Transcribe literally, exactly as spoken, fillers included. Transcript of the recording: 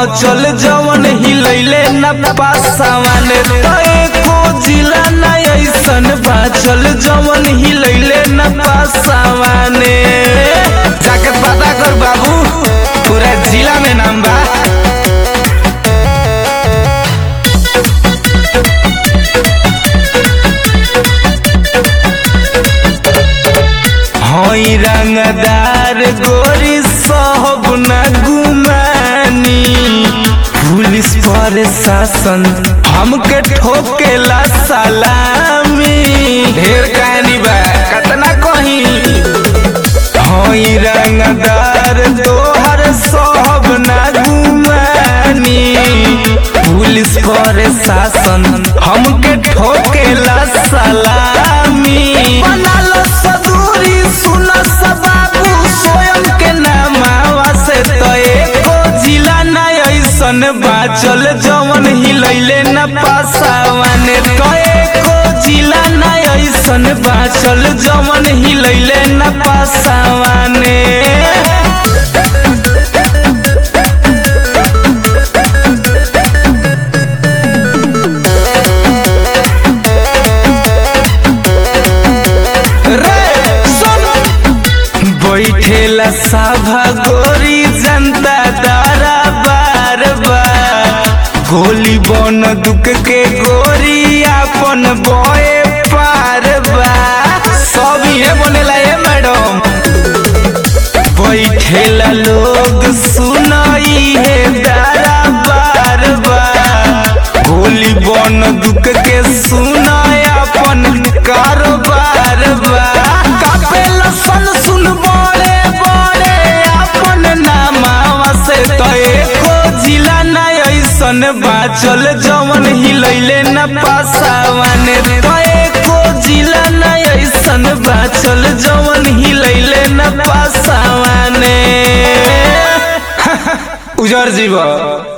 बाचल जवन हिलैले न पासावाने तो एको जिला न ऐसन बाचल जवन हिलैले न पासावाने। जाके पता कर बाबू पूरा जिला में नाम बा। हई रंगदार गोरी सब न गुमानी, पुलिस प्रशासन हमके ठोकेला सलामी। ढेर कहानी बा कतना कही। हई रंगदार तोहर सब न गुमानी, पुलिस प्रशासन हमके ठोकेला सलामी। बनालो सदूरी सुन सबाबू स्वयं के नामावा से तो एको जिला न ऐसन बाचल जवन हिलैले न पासावाने तो एको जिला न ऐसन बाचल जवन हिलैले न पासावाने। बैठेला सभा गोरी जनता दारा बार बार, गोली बन दुख के गोरी अपन बोए पार बा। सब ये बनेला ये मैडम। बैठेला लोग सुनाई है दारा बार बार, गोली बन दुख के सुनाए अपन कारोबार बा। कापेला सन सुन बड़े बड़े अपन नामावा से तो एको जिला न ऐसन बाचल जवन हिलैले न पासावाने तो एको जिला न ऐसन बाचल जवन हिलैले न पासावाने। उजर जीवा।